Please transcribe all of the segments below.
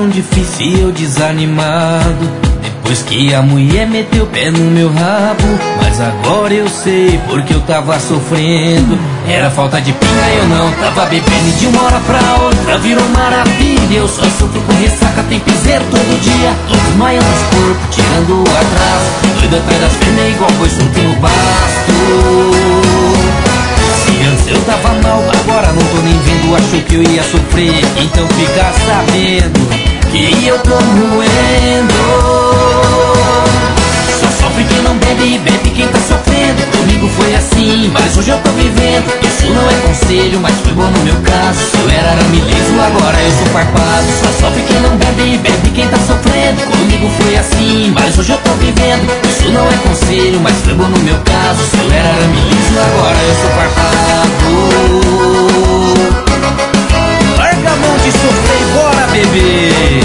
tão difícil e eu desanimado, depois que a mulher meteu o pé no meu rabo. Mas agora eu sei porque eu tava sofrendo. Era falta de pinga, eu não tava bebendo. E de uma hora pra outra virou maravilha. Eu só sofro com ressaca, tem piseiro todo dia. Tô desmaiando os corpos, tirando o atraso, doido atrás das pernas igual boi solto no basto. Se antes eu tava mal, agora não tô nem vendo. Achou que eu ia sofrer, então fica sabendo que eu tô moendo. Só sofre quem não bebe e bebe quem tá sofrendo. Comigo foi assim, mas hoje eu tô vivendo. Isso não é conselho, mas foi bom no meu caso. Se eu era arame liso, agora eu sou farpado. Só sofre quem não bebe e bebe quem tá sofrendo. Comigo foi assim, mas hoje eu tô vivendo. Isso não é conselho, mas foi bom no meu caso. Se eu era arame liso, agora eu sou farpado. Larga a mão de sofrer e bora beber.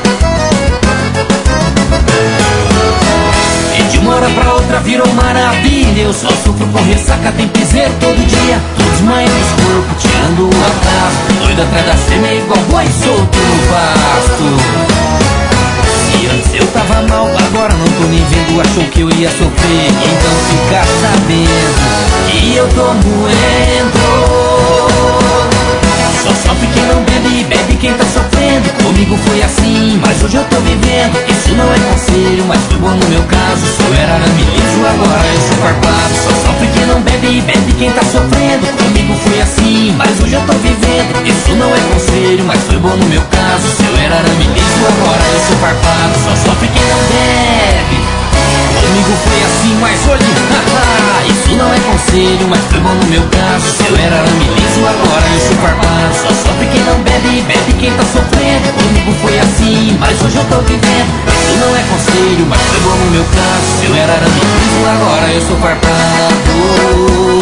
E de uma hora pra outra virou maravilha. Eu só sofro com ressaca, tem piseiro todo dia. Tô desmaiando os corpos, tirando o atraso, doido atrás da cena igual boi solto no pasto. E antes eu tava mal, agora não tô nem vendo. Achou que eu ia sofrer, então fica sabendo que eu tô moendo. Só sofre quem não bebe e bebe quem tá sofrendo. Comigo foi assim, mas hoje eu tô vivendo. Isso não é conselho, mas foi bom no meu caso. Se eu era arame liso, agora eu sou farpado. Só sofre quem não bebe e bebe quem tá sofrendo. Comigo foi assim, mas hoje eu tô vivendo. Isso não é conselho, mas foi bom no meu caso. Se eu era arame liso, agora eu sou farpado. Só sofre quem não bebe. Comigo foi assim, mas hoje isso não é conselho, mas foi bom no meu caso. Se eu era arame liso, agora eu sou farpado. Só sofre quem não bebe e bebe quem tá sofrendo. Comigo foi assim, mas hoje eu tô vivendo. Isso não é conselho, mas foi bom no meu caso. Se eu era arame liso, agora eu sou farpado.